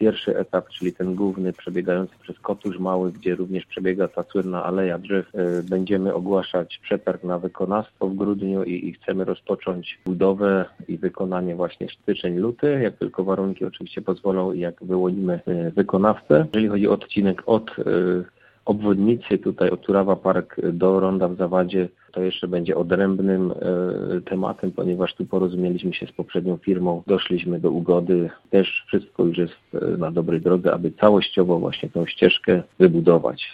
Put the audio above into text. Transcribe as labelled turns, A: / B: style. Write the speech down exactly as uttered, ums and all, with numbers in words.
A: Pierwszy etap, czyli ten główny przebiegający przez Kotusz Mały, gdzie również przebiega ta słynna Aleja Drzew. Będziemy ogłaszać przetarg na wykonawstwo w grudniu i, i chcemy rozpocząć budowę i wykonanie właśnie styczeń, luty, jak tylko warunki oczywiście pozwolą i jak wyłonimy wykonawcę. Jeżeli chodzi o odcinek od obwodnicy tutaj od Turawa Park do Ronda w Zawadzie, to jeszcze będzie odrębnym e, tematem, ponieważ tu porozumieliśmy się z poprzednią firmą, doszliśmy do ugody, też wszystko już jest na dobrej drodze, aby całościowo właśnie tą ścieżkę wybudować.